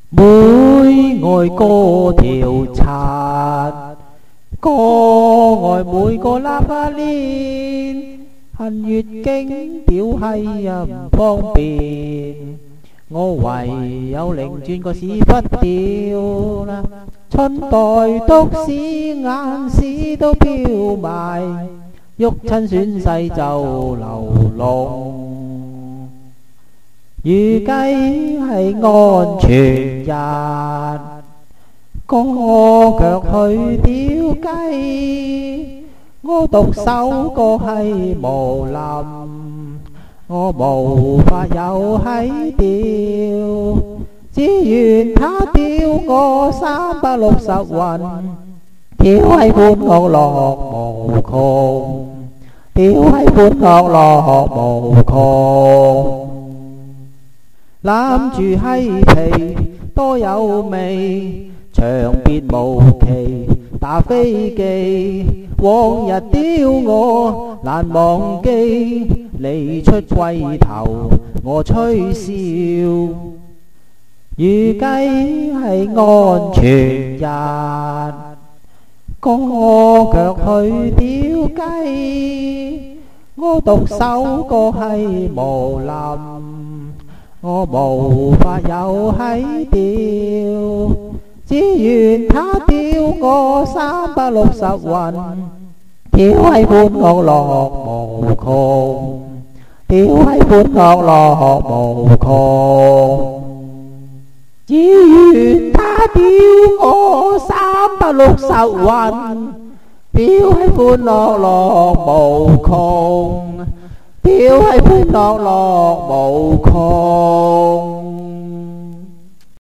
每愛歌調擦，歌愛每個喇叭鏈，恨月經屌閪啊唔方便，我唯有擰轉個屎忽屌啦。春代篤屎眼屎都飄埋，喐親損世就流膿，預計係安全日，個腳去屌雞，我獨守個係無林，我無法有喺屌，只願他屌我360運，屌係歡樂無窮，屌係歡樂無窮。攬住閪皮多有味，長別無期打飛機，往日屌我難忘記，你出龜頭我吹簫，預計係安全日，個腳去屌雞，我獨守個係無林，我無法有喺屌，只願他屌我360運，屌係歡樂無窮，屌係歡樂無窮，只願他屌我360運，屌係歡樂無窮，屌係歡樂無窮。